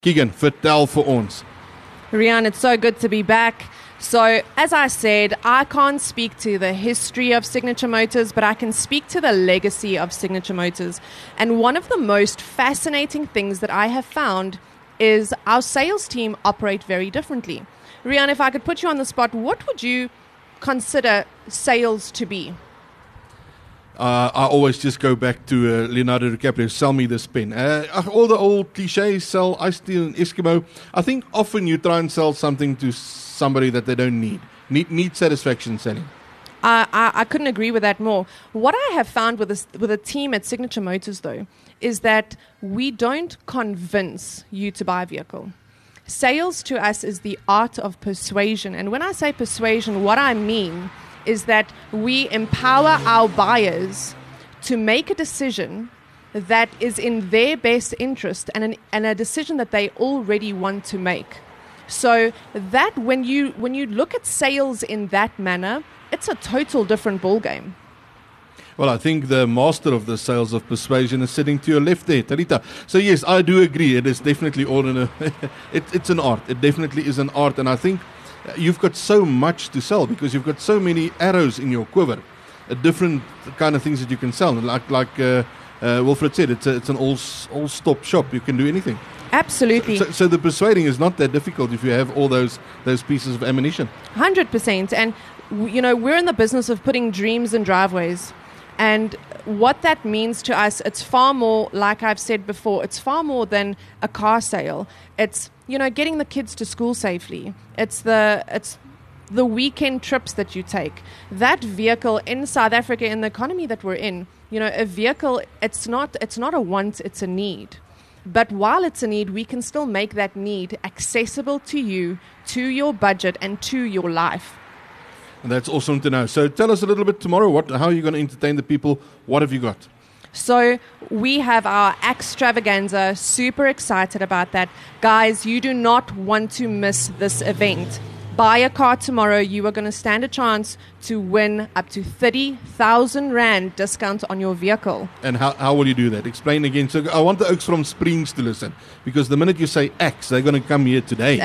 Keegan, vertel vir ons. Rian, it's so good to be back. So, as I said, I can't speak to the history of Signature Motors, but I can speak to the legacy of Signature Motors. And one of the most fascinating things that I have found is our sales team operate very differently. Rian, if I could put you on the spot, what would you consider sales to be? I always just go back to Leonardo DiCaprio, sell me this pen. All the old cliches, sell iced tea and Eskimo. I think often you try and sell something to somebody that they don't need. Need satisfaction selling. I couldn't agree with that more. What I have found with a team at Signature Motors, though, is that we don't convince you to buy a vehicle. Sales to us is the art of persuasion. And when I say persuasion, what I mean is that we empower our buyers to make a decision that is in their best interest and a decision that they already want to make. So that when you look at sales in that manner, it's a total different ballgame. Well, I think the master of the sales of persuasion is sitting to your left there, Tarita. So yes, I do agree. It is definitely all in it's an art. It definitely is an art, and I think you've got so much to sell because you've got so many arrows in your quiver, different kind of things that you can sell. Like Wilfred said, it's an all-stop shop. You can do anything. Absolutely. So the persuading is not that difficult if you have all those pieces of ammunition. 100%. And we're in the business of putting dreams in driveways. And what that means to us, it's far more, like I've said before, it's far more than a car sale. It's, getting the kids to school safely. It's the weekend trips that you take. That vehicle in South Africa, in the economy that we're in, a vehicle, it's not a want, it's a need. But while it's a need, we can still make that need accessible to you, to your budget, and to your life. And that's awesome to know. So tell us a little bit tomorrow, how are you going to entertain the people? What have you got? So we have our extravaganza, super excited about that. Guys, you do not want to miss this event. Buy a car tomorrow, you are going to stand a chance to win up to 30,000 Rand discount on your vehicle. And how will you do that? Explain again. So I want the Oaks from Springs to listen, because the minute you say Axe, they're going to come here today.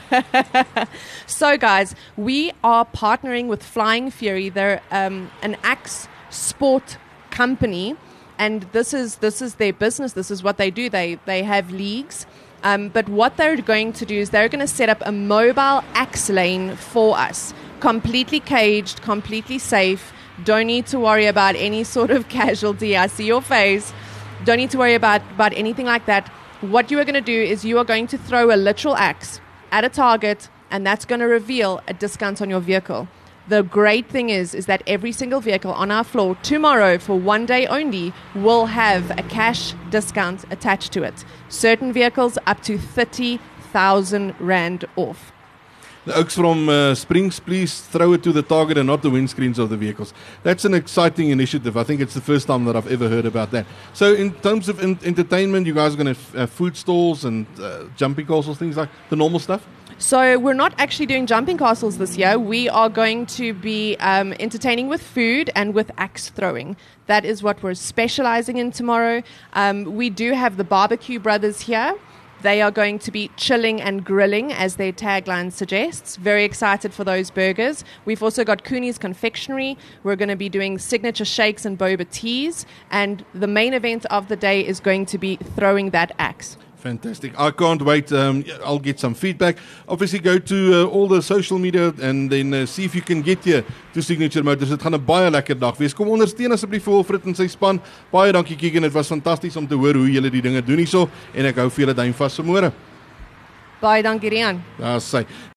So guys, we are partnering with Flying Fury. They're an Axe sport company, and this is their business. This is what they do. They have leagues. But what they're going to do is they're going to set up a mobile axe lane for us. Completely caged, completely safe. Don't need to worry about any sort of casualty. I see your face. Don't need to worry about anything like that. What you are going to do is you are going to throw a literal axe at a target, and that's going to reveal a discount on your vehicle. The great thing is that every single vehicle on our floor tomorrow for one day only will have a cash discount attached to it. Certain vehicles up to 30,000 Rand off. The Oaks from Springs, please throw it to the target and not the windscreens of the vehicles. That's an exciting initiative. I think it's the first time that I've ever heard about that. So in terms of entertainment, you guys are going to have food stalls and jumping castles, things like the normal stuff? So we're not actually doing jumping castles this year. We are going to be entertaining with food and with axe throwing. That is what we're specializing in tomorrow. We do have the Barbecue Brothers here. They are going to be chilling and grilling, as their tagline suggests. Very excited for those burgers. We've also got Cooney's Confectionery. We're going to be doing signature shakes and boba teas. And the main event of the day is going to be throwing that axe. Fantastic. I can't wait. I'll get some feedback. Obviously, go to all the social media and then see if you can get here to Signature Motors. Dit gaan 'n baie lekker dag wees. Kom ondersteun asseblief vir Wilfred en sy span. Baie dankie, Keegan. Dit was fantasties om te hoor hoe julle die dinge doen hierso, en ek hou vir julle duim vas vir môre. Baie dankie, Rian. Daar sê